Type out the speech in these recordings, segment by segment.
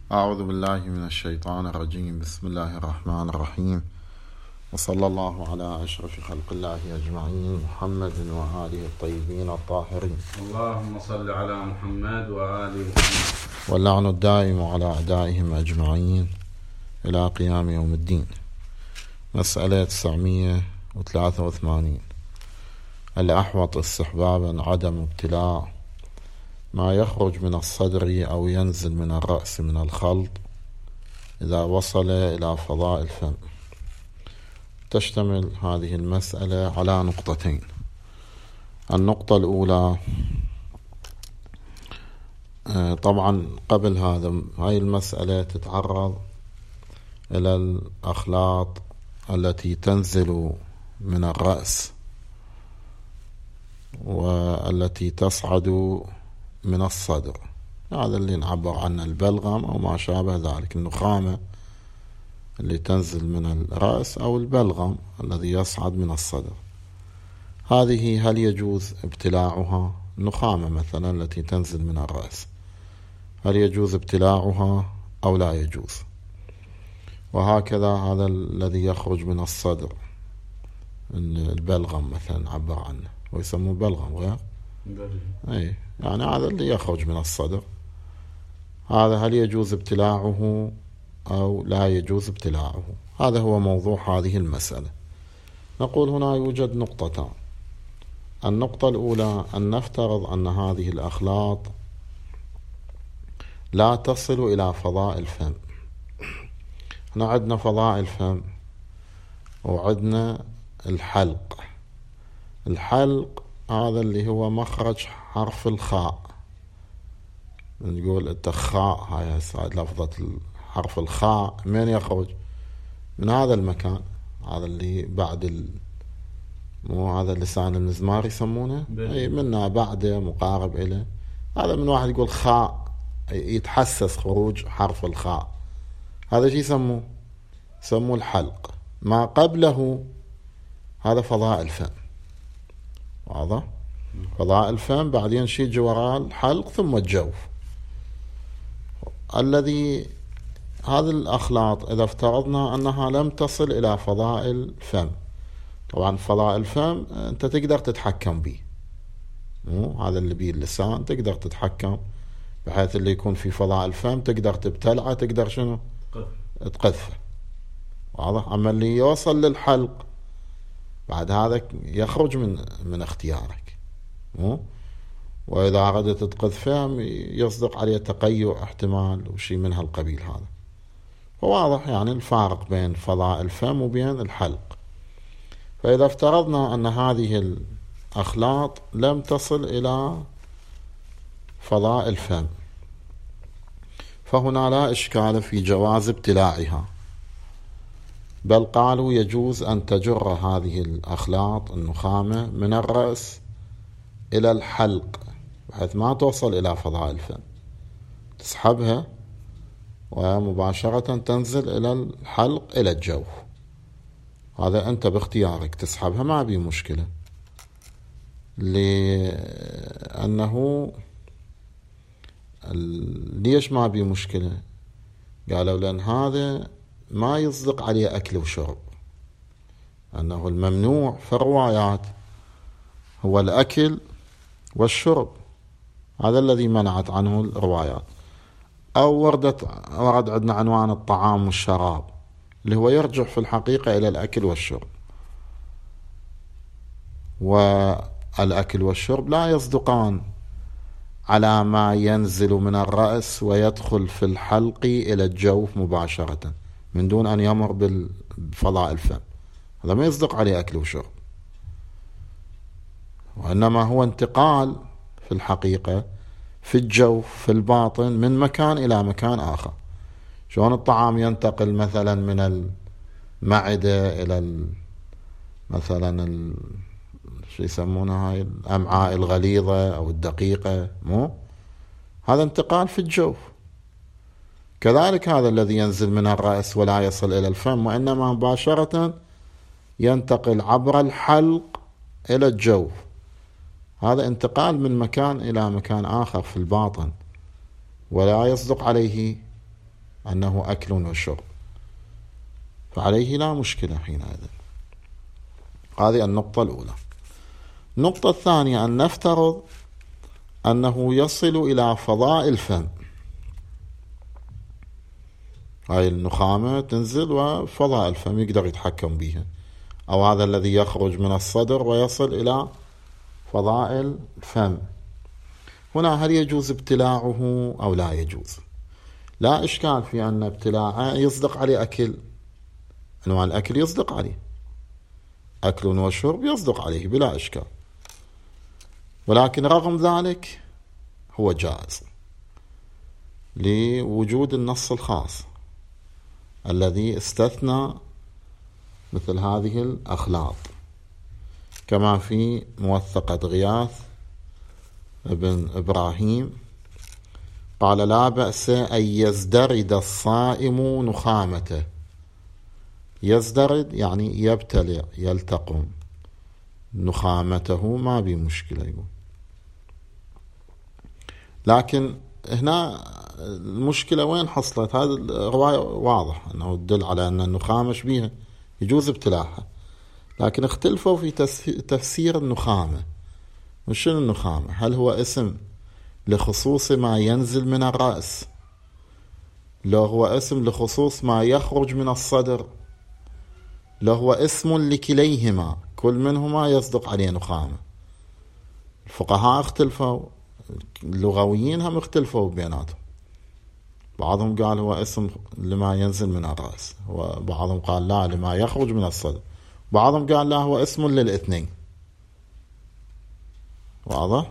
أعوذ بالله من الشيطان الرجيم. بسم الله الرحمن الرحيم، وصلى الله على أشرف خلق الله أجمعين، محمد وآله الطيبين الطاهرين. اللهم صل على محمد وآل محمد، واللعن الدائم على أعدائهم أجمعين إلى قيام يوم الدين. مسألة 983. الأحوط استحبابا عدم ابتلاع ما يخرج من الصدر أو ينزل من الرأس من الخلط إذا وصل إلى فضاء الفم. تشتمل هذه المسألة على نقطتين. النقطة الأولى، طبعا قبل هذا هاي المسألة تتعرض إلى الأخلاط التي تنزل من الرأس والتي تصعد من الصدر، هذا اللي نعبر عنه البلغم أو ما شابه ذلك، النخامة اللي تنزل من الرأس أو البلغم الذي يصعد من الصدر. هذه هل يجوز ابتلاعها؟ النخامة مثلا التي تنزل من الرأس، هل يجوز ابتلاعها أو لا يجوز؟ وهكذا هذا الذي يخرج من الصدر، البلغم مثلا نعبر عنه ويسموه بلغم غير أي، يعني هذا اللي يخرج من الصدر، هذا هل يجوز ابتلاعه أو لا يجوز ابتلاعه؟ هذا هو موضوع هذه المسألة. نقول هنا يوجد نقطتان. النقطة الأولى أن نفترض أن هذه الأخلاط لا تصل إلى فضاء الفم. احنا عندنا فضاء الفم وعندنا الحلق. الحلق هذا اللي هو مخرج حرف الخاء، نقول التخاء، هاي لفظة حرف الخاء من يخرج؟ من هذا المكان، هذا اللي بعد مو هذا اللسان المزمار يسمونه، اي منها بعده مقارب إليه، هذا من واحد يقول خاء يتحسس خروج حرف الخاء، هذا شي يسموه الحلق. ما قبله هذا فضاء الفم، واضح؟ فضاء الفم بعدين شيء وراء الحلق ثم الجوف. الذي هذه الأخلاط إذا افترضنا أنها لم تصل إلى فضاء الفم، طبعا فضاء الفم أنت تقدر تتحكم به، مو هذا اللي بيه اللسان تقدر تتحكم، بحيث اللي يكون في فضاء الفم تقدر تبتلعه، تقدر شنو؟ تقذفه، واضح؟ أما اللي يوصل للحلق بعد هذا يخرج من اختيارك، وإذا أردت تقذفه يصدق عليه تقيؤ احتمال وشي من هالقبيل. هذا فواضح يعني الفارق بين فضاء الفم وبين الحلق. فإذا افترضنا أن هذه الأخلاط لم تصل إلى فضاء الفم، فهنا لا إشكال في جواز ابتلاعها، بل قالوا يجوز أن تجر هذه الأخلاط النخامة من الرأس إلى الحلق بحيث ما توصل إلى فضاء الفم، تسحبها ومباشرة تنزل إلى الحلق إلى الجوف. هذا أنت باختيارك تسحبها، ما بي مشكلة، لأنه ليش ما بي مشكلة؟ قالوا لأن هذا ما يصدق عليه أكل وشرب، أنه الممنوع في الروايات هو الأكل والشرب، هذا الذي منعت عنه الروايات. أو ورد عندنا عنوان الطعام والشراب اللي هو يرجع في الحقيقة إلى الأكل والشرب، والأكل والشرب لا يصدقان على ما ينزل من الرأس ويدخل في الحلق إلى الجوف مباشرة من دون أن يمر بفضاء الفم، هذا ما يصدق عليه أكل وشرب، وإنما هو انتقال في الحقيقة في الجوف في الباطن من مكان إلى مكان آخر. شلون الطعام ينتقل مثلا من المعدة إلى مثلا شو يسمونها هاي الأمعاء الغليظة أو الدقيقة، مو هذا انتقال في الجوف. كذلك هذا الذي ينزل من الرأس ولا يصل إلى الفم، وإنما مباشرة ينتقل عبر الحلق إلى الجوف، هذا انتقال من مكان إلى مكان آخر في الباطن، ولا يصدق عليه أنه أكل وشرب، فعليه لا مشكلة حينئذ. هذه النقطة الأولى. النقطة الثانية أن نفترض أنه يصل إلى فضاء الفم، هاي النخامة تنزل وفضاء الفم يقدر يتحكم بها، أو هذا الذي يخرج من الصدر ويصل إلى فضاء الفم. هنا هل يجوز ابتلاعه أو لا يجوز؟ لا إشكال في أن ابتلاعه يصدق عليه أكل، أنواع الأكل يصدق عليه، أكل وشرب يصدق عليه بلا إشكال، ولكن رغم ذلك هو جائز لوجود النص الخاص الذي استثنى مثل هذه الأخلاط، كما في موثقة غياث ابن إبراهيم قال: لا بأس أن يزدرد الصائم نخامته. يزدرد يعني يبتلع، يلتقم نخامته، ما بي مشكلة يقول. لكن هنا المشكلة وين حصلت؟ هذه الرواية واضح أنه تدل على أن النخامة شبيهة يجوز ابتلاعها، لكن اختلفوا في تفسير النخامة. وشنو النخامة؟ هل هو اسم لخصوص ما ينزل من الرأس، لو هو اسم لخصوص ما يخرج من الصدر، لو هو اسم لكليهما، كل منهما يصدق عليه نخامة. الفقهاء اختلفوا، اللغويين هم اختلفوا بيناتهم، بعضهم قال هو اسم لما ينزل من الرأس، وبعضهم قال لا لما يخرج من الصدر، بعضهم قال لا هو اسم للاثنين. واضح؟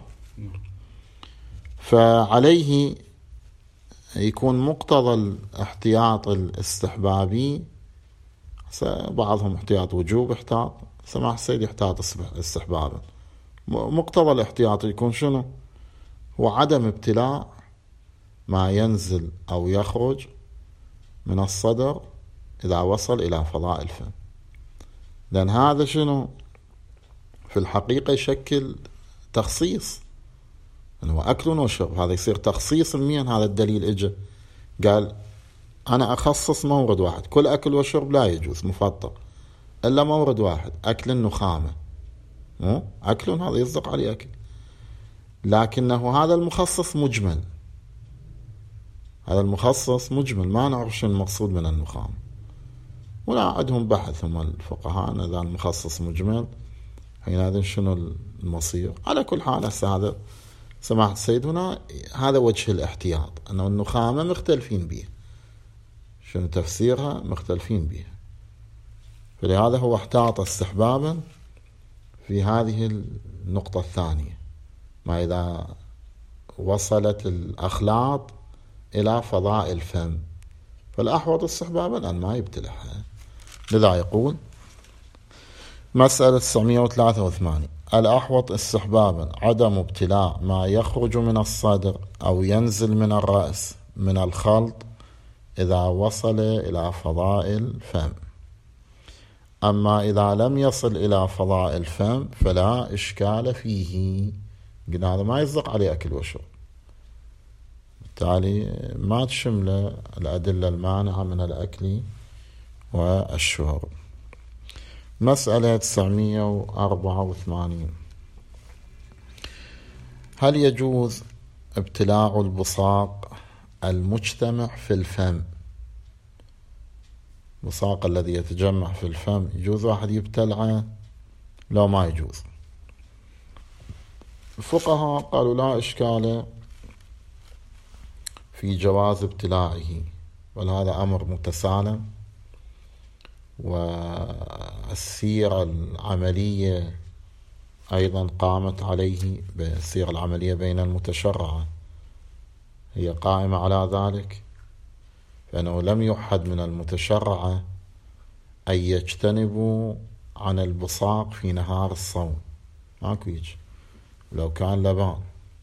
فعليه يكون مقتضى الاحتياط الاستحبابي، بعضهم احتياط وجوب احتاط، سماح السيد يحتاط استحبابا. مقتضى الاحتياط يكون شنو؟ هو عدم ابتلاع ما ينزل أو يخرج من الصدر إذا وصل إلى فضاء الفم، لأن هذا شنو في الحقيقة يشكل تخصيص، هو أكل وشرب، هذا يصير تخصيص. من هذا الدليل إجا قال أنا أخصص مورد واحد، كل أكل وشرب لا يجوز مفطر، إلا مورد واحد، أكل النخامة. أكل هذا يصدق عليه أكل، لكنه هذا المخصص مجمل، هذا المخصص مجمل، ما نعرف شو المقصود من النخامة، ولا عندهم بحث هم الفقهاء إذا المخصص مجمل حينئذ شنو المصير. على كل حال هذا سماحة السيد هنا هذا وجه الاحتياط، أنه النخامة مختلفين به، شنو تفسيرها مختلفين به، فلهذا هو احتاط استحبابا في هذه النقطة الثانية، ما إذا وصلت الأخلاط إلى فضاء الفم فالأحوط استحبابا أن ما يبتلعها. لذا يقول مسألة 983: الأحوط استحبابا عدم ابتلاع ما يخرج من الصدر أو ينزل من الرأس من الخلط إذا وصل إلى فضاء الفم. أما إذا لم يصل إلى فضاء الفم فلا إشكال فيه، قلنا هذا ما يصدق عليه أكل وشرب، بالتالي ما تشمل الأدلة المانعة من الأكل والشرب. مسألة 984: هل يجوز ابتلاع البصاق المجتمع في الفم؟ البصاق الذي يتجمع في الفم يجوز واحد يبتلعه؟ لا ما يجوز. الفقهاء قالوا لا إشكال في جواز ابتلاعه، بل هذا أمر متسالم، والسيرة العملية أيضا قامت عليه، بالسيرة العملية بين المتشرعة هي قائمة على ذلك، فإنه لم يحد من المتشرعة أن يجتنبوا عن البصاق في نهار الصوم، ماكو يجي لو كان لبان.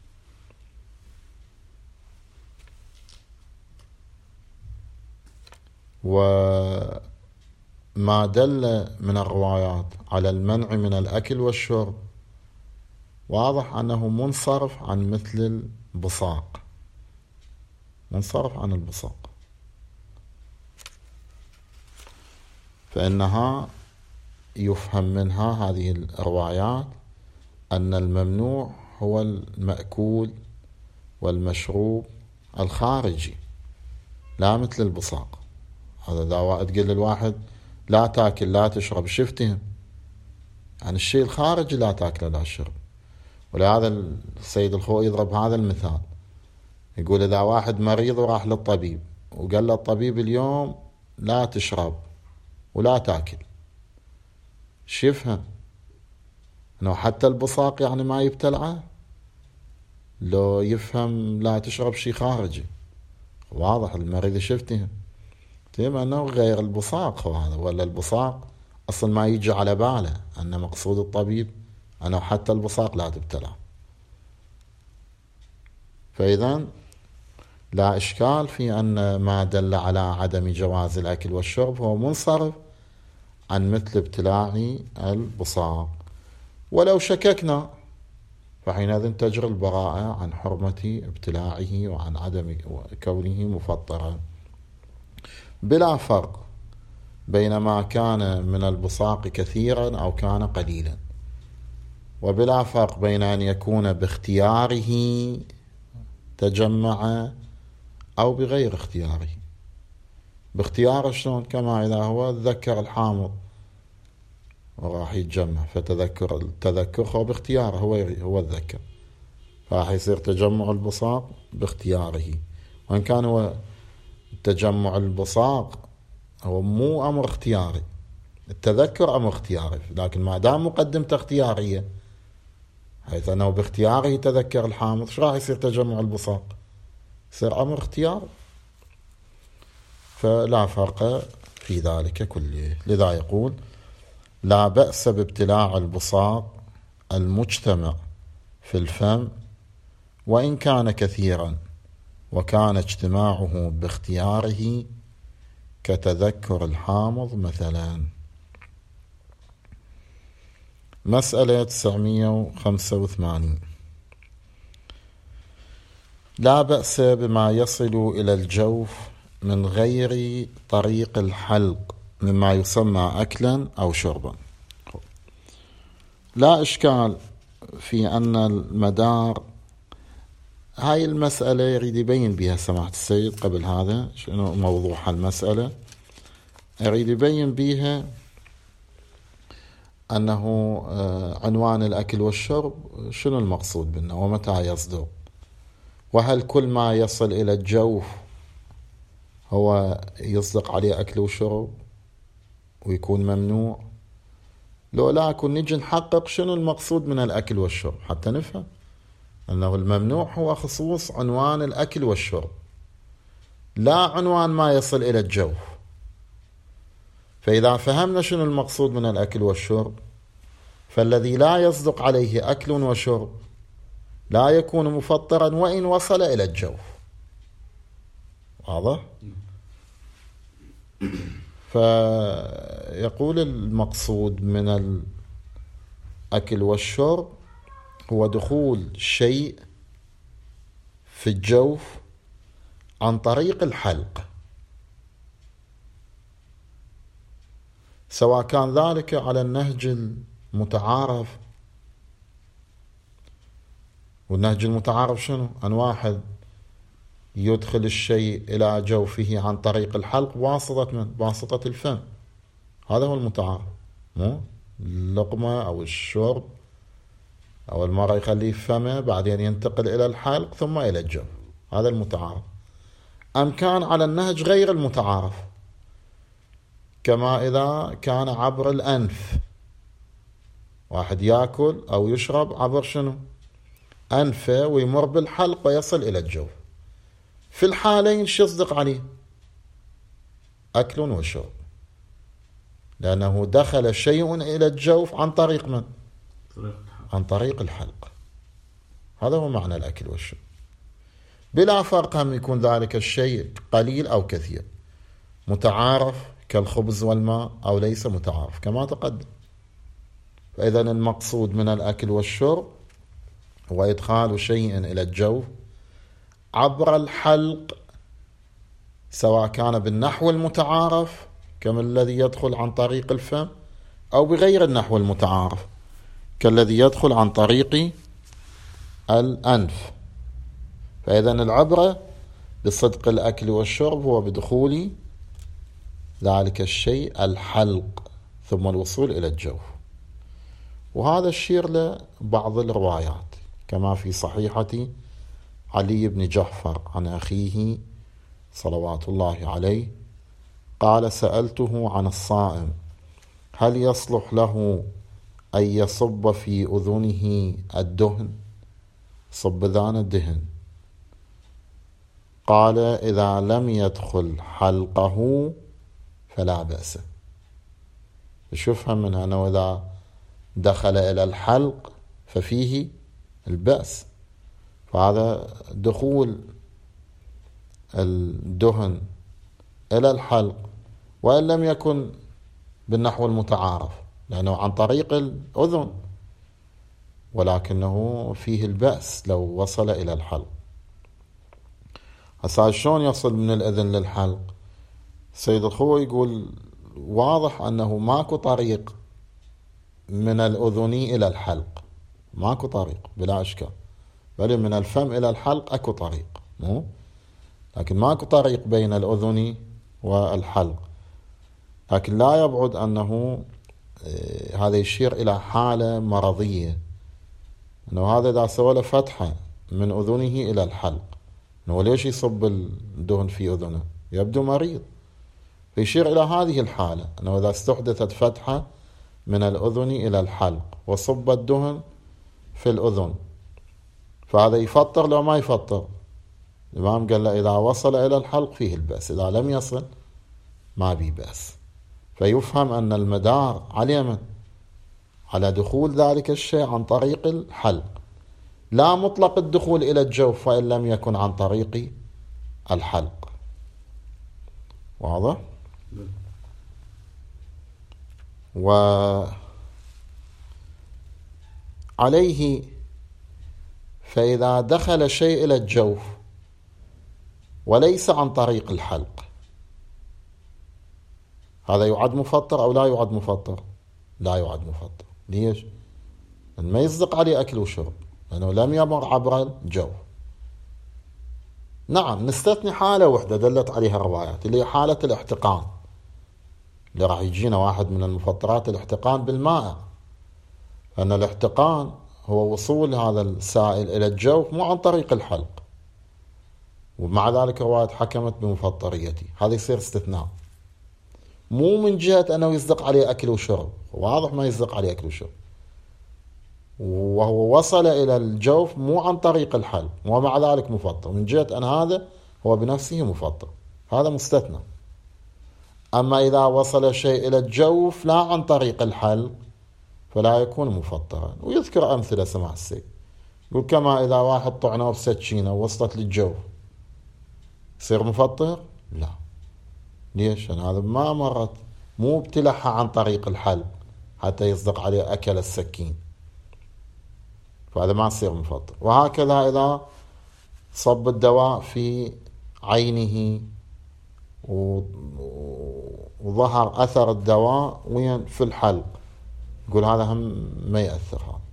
وما دل من الروايات على المنع من الأكل والشرب واضح أنه منصرف عن مثل البصاق، منصرف عن البصاق، فإنها يفهم منها هذه الروايات أن الممنوع هو المأكول والمشروب الخارجي، لا مثل البصاق. هذا دواء تقول للواحد لا تاكل لا تشرب، شفتهم يعني الشيء الخارجي لا تاكله لا تشرب. ولهذا السيد الخوئي يضرب هذا المثال، يقول إذا واحد مريض وراح للطبيب وقال له الطبيب اليوم لا تشرب ولا تاكل، شو يفهم؟ انه حتى البصاق يعني ما يبتلعه؟ لو يفهم لا تشرب شيء خارجي واضح المريض شفتهم تيما انه غير البصاق هذا، ولا البصاق اصلا ما يجي على باله ان مقصود الطبيب انه حتى البصاق لا تبتلع. فاذا لا اشكال في ان ما دل على عدم جواز الاكل والشرب هو منصرف عن مثل ابتلاع البصاق. ولو شككنا فحينئذ تجري البراءة عن حرمة ابتلاعه وعن عدم كونه مفطرا، بلا فرق بين ما كان من البصاق كثيرا أو كان قليلا، وبلا فرق بين أن يكون باختياره تجمع أو بغير اختياره. باختياره شلون؟ كما إذا هو تذكر الحامض وراح يتجمع، التذكر هو باختياره، هو تذكر، فراح يصير تجمع البصاق باختياره. وإن كان هو تجمع البصاق هو مو أمر اختياري، التذكر أمر اختياري، لكن ما دام مقدمته اختيارية حيث أنه باختياره تذكر الحامض، شو راح يصير تجمع البصاق؟ يصير أمر اختياري، فلا فرق في ذلك كله. لذا يقول لا بأس بابتلاع البصاق المجتمع في الفم وإن كان كثيرا، وكان اجتماعه باختياره كتذكر الحامض مثلا. مسألة 985. لا بأس بما يصل إلى الجوف من غير طريق الحلق مما يسمى أكلا أو شربا. لا إشكال في أن المدار هاي المسألة يريد يبين بها سماحة السيد قبل هذا شنو موضوع المسألة، يريد يبين بها أنه عنوان الأكل والشرب شنو المقصود منه ومتى يصدر، وهل كل ما يصل إلى الجوف هو يصدق عليه أكل وشرب ويكون ممنوع، لو لا كن نجي نحقق شنو المقصود من الأكل والشرب حتى نفهم أنه الممنوع هو خصوص عنوان الأكل والشرب لا عنوان ما يصل إلى الجوف. فإذا فهمنا شنو المقصود من الأكل والشرب فالذي لا يصدق عليه أكل وشرب لا يكون مفطرا وإن وصل إلى الجوف. واضح؟ فيقول المقصود من الأكل والشرب هو دخول شيء في الجوف عن طريق الحلق، سواء كان ذلك على النهج المتعارف. والنهج المتعارف شنو؟ أن واحد يدخل الشيء إلى جوفه عن طريق الحلق بواسطة الفم، هذا هو المتعارف، مو اللقمة أو الشرب أو المرة يخليه فمه بعدين ينتقل إلى الحلق ثم إلى الجوف، هذا المتعارف. أم كان على النهج غير المتعارف، كما إذا كان عبر الأنف، واحد يأكل أو يشرب عبر شنو؟ أنفه ويمر بالحلق ويصل إلى الجوف، في الحالين شو يصدق عليه؟ أكل وشرب، لأنه دخل شيء إلى الجوف عن طريق من؟ عن طريق الحلق. هذا هو معنى الأكل والشرب، بلا فرق هم يكون ذلك الشيء قليل أو كثير، متعارف كالخبز والماء أو ليس متعارف كما تقدم. فإذا المقصود من الأكل والشرب هو إدخال شيء إلى الجوف عبر الحلق، سواء كان بالنحو المتعارف كما الذي يدخل عن طريق الفم، أو بغير النحو المتعارف كالذي يدخل عن طريق الأنف. فإذا العبرة بصدق الأكل والشرب هو بدخول ذلك الشيء الحلق ثم الوصول إلى الجوف. وهذا الشير لبعض الروايات كما في صحيحة علي بن جعفر عن أخيه صلوات الله عليه قال: سألته عن الصائم هل يصلح له أن يصب في أذنه الدهن، صبذان الدهن؟ قال: إذا لم يدخل حلقه فلا بأس. يفهم منها أنه إذا دخل إلى الحلق ففيه البأس، فهذا دخول الدهن إلى الحلق وإن لم يكن بالنحو المتعارف لأنه عن طريق الأذن، ولكنه فيه البأس لو وصل إلى الحلق. هسا شلون يصل من الأذن للحلق؟ سيد الخوي يقول واضح أنه ماكو طريق من الأذن إلى الحلق، ماكو طريق بلا إشكال، بل من الفم إلى الحلق أكو طريق، مو؟ لكن ماكو طريق بين الأذن والحلق. لكن لا يبعد أنه هذا يشير إلى حالة مرضية، أنه هذا إذا سوى له فتحة من أذنه إلى الحلق، أنه ليش يصب الدهن في أذنه؟ يبدو مريض. فيشير إلى هذه الحالة، أنه إذا استحدثت فتحة من الأذن إلى الحلق وصب الدهن في الأذن فهذا يفطر لو ما يفطر. الإمام قال له إذا وصل إلى الحلق فيه البأس، إذا لم يصل ما بيه بأس. فيفهم أن المدار على من؟ على دخول ذلك الشيء عن طريق الحلق، لا مطلق الدخول إلى الجوف فإن لم يكن عن طريق الحلق. واضح؟ وعليه فإذا دخل شيء إلى الجوف وليس عن طريق الحلق هذا يعد مفطر أو لا يعد مفطر؟ لا يعد مفطر. ليش؟ ما يصدق عليه أكل وشرب لأنه لم يمر عبر الجوف. نعم، نستثني حالة واحدة دلت عليها الروايات اللي هي حالة الاحتقان، اللي راح يجينا واحد من المفطرات الاحتقان بالماء، لأن الاحتقان هو وصول هذا السائل إلى الجوف مو عن طريق الحلق، ومع ذلك الرواية حكمت بمفطريته. هذا يصير استثناء، مو من جهة أنه يصدق عليه أكل وشرب، واضح ما يصدق عليه أكل وشرب، وهو وصل إلى الجوف مو عن طريق الحلق ومع ذلك مفطر، من جهة أن هذا هو بنفسه مفطر، هذا مستثنى. أما إذا وصل شيء إلى الجوف لا عن طريق الحلق فلا يكون مفطرا. ويذكر أمثلة سماع السيد، يقول كما إذا واحد طعنه بسكينة ووصلت للجوف يصير مفطر؟ لا. ليش؟ لأن هذا ما مرت، مو ابتلعها عن طريق الحلق حتى يصدق عليه أكل السكين، فهذا ما يصير مفطر. وهكذا إذا صب الدواء في عينه وظهر أثر الدواء وين في الحلق، يقول هذا هم ما يأثر هذا.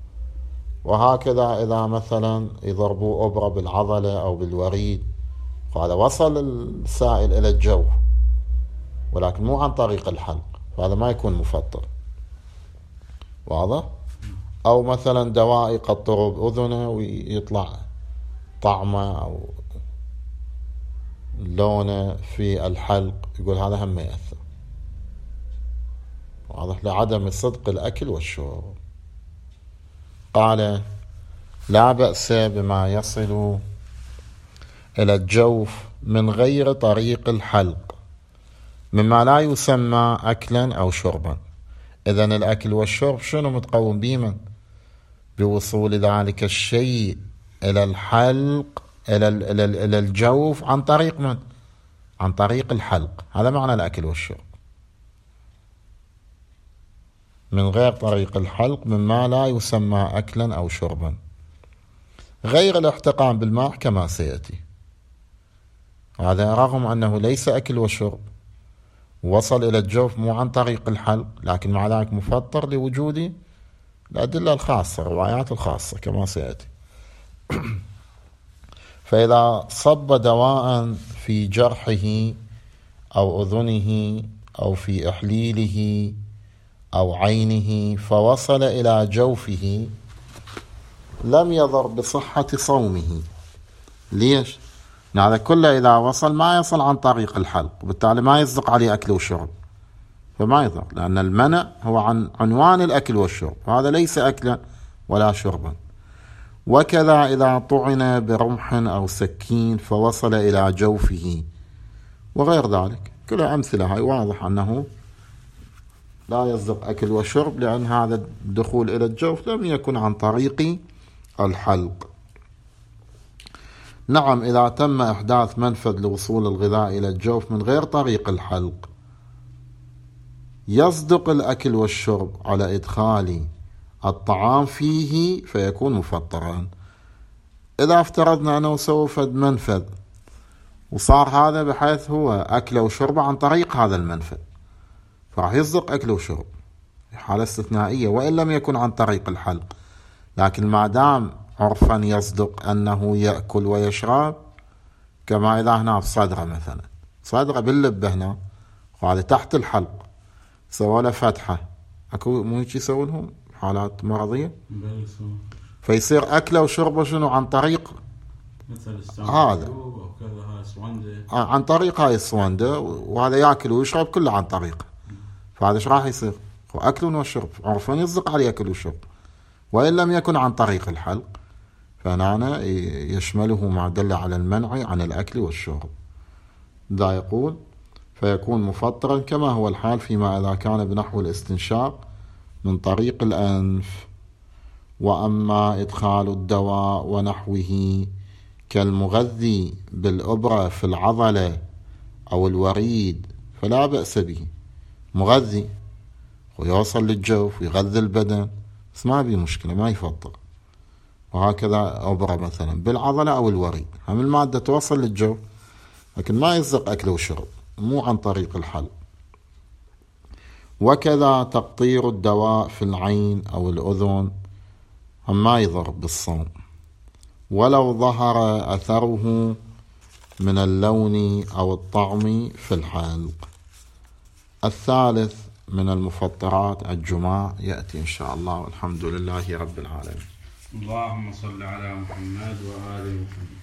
وهكذا إذا مثلا يضربوا أبرة بالعضلة أو بالوريد، فهذا وصل السائل إلى الجوف ولكن مو عن طريق الحلق، فهذا ما يكون مفطر. واضح؟ أو مثلا دواء يقطروا بأذنه ويطلع طعمه أو لونه في الحلق، يقول هذا هم ما يأثر. واضح؟ لعدم صدق الأكل والشرب. قال: لا بأس بما يصل إلى الجوف من غير طريق الحلق مما لا يسمى أكلا أو شربا. إذن الأكل والشرب شنو متقوم بيمن؟ بوصول ذلك الشيء إلى الحلق إلى الجوف عن طريق من؟ عن طريق الحلق. هذا معنى الأكل والشرب، من غير طريق الحلق مما لا يسمى أكلا أو شربا، غير الاحتقان بالماء كما سيأتي. هذا رغم أنه ليس أكل وشرب وصل إلى الجوف مو عن طريق الحلق، لكن مع ذلك مفطر لوجود الأدلة الخاصة، الروايات الخاصة كما سيأتي. فإذا صب دواء في جرحه أو أذنه أو في إحليله أو عينه فوصل إلى جوفه لم يضر بصحة صومه. ليش؟ هذا كله إذا وصل ما يصل عن طريق الحلق، وبالتالي ما يصدق عليه أكل وشرب، فما يضر، لأن المنع هو عن عنوان الأكل والشرب، وهذا ليس أكلا ولا شربا. وكذا إذا طعن برمح أو سكين فوصل إلى جوفه وغير ذلك، كلها أمثلة. هاي واضح أنه لا يصدق أكل وشرب، لأن هذا الدخول إلى الجوف لم يكن عن طريق الحلق. نعم، إذا تم إحداث منفذ لوصول الغذاء إلى الجوف من غير طريق الحلق يصدق الأكل والشرب على إدخال الطعام فيه فيكون مفطرا. إذا افترضنا أنه سوى فد منفذ وصار هذا بحيث هو أكله وشربه عن طريق هذا المنفذ، فراح يصدق أكله وشرب في حالة استثنائية وإن لم يكن عن طريق الحلق. لكن ما دام عرفا يصدق أنه يأكل ويشرب، كما إذا هنا في صدره مثلا، صدره باللبة هنا وهذا تحت الحلق سوى له فتحة، أكو مو هيك يسوونهم حالات مرضية، فيصير أكله وشربه شنو عن طريق هذا، عن طريق هاي الصوندة، وهذا يأكل ويشرب كله عن طريقه. فهذا ايش راح يصير؟ هو أكل وشرب، عرفا يصدق عليه أكل وشرب وإن لم يكن عن طريق الحلق، فهنا يشمله ما دل على المنع عن الأكل والشرب. ذا يقول فيكون مفطرا كما هو الحال فيما إذا كان بنحو الاستنشاق من طريق الأنف. وأما إدخال الدواء ونحوه كالمغذي بالإبرة في العضلة أو الوريد فلا بأس به، مغذي ويوصل للجوف ويغذي البدن، بس ما بيه مشكلة، ما يفطر. وهكذا أبرة مثلا بالعضلة أو الوريد، هم المادة توصل للجوف لكن ما يصدق أكله وشرب، مو عن طريق الحلق. وكذا تقطير الدواء في العين أو الأذن هم ما يضر بالصوم ولو ظهر أثره من اللون أو الطعم في الحلق. الثالث من المفطرات الجماع، يأتي إن شاء الله، والحمد لله رب العالمين. اللهم صل على محمد وآل محمد.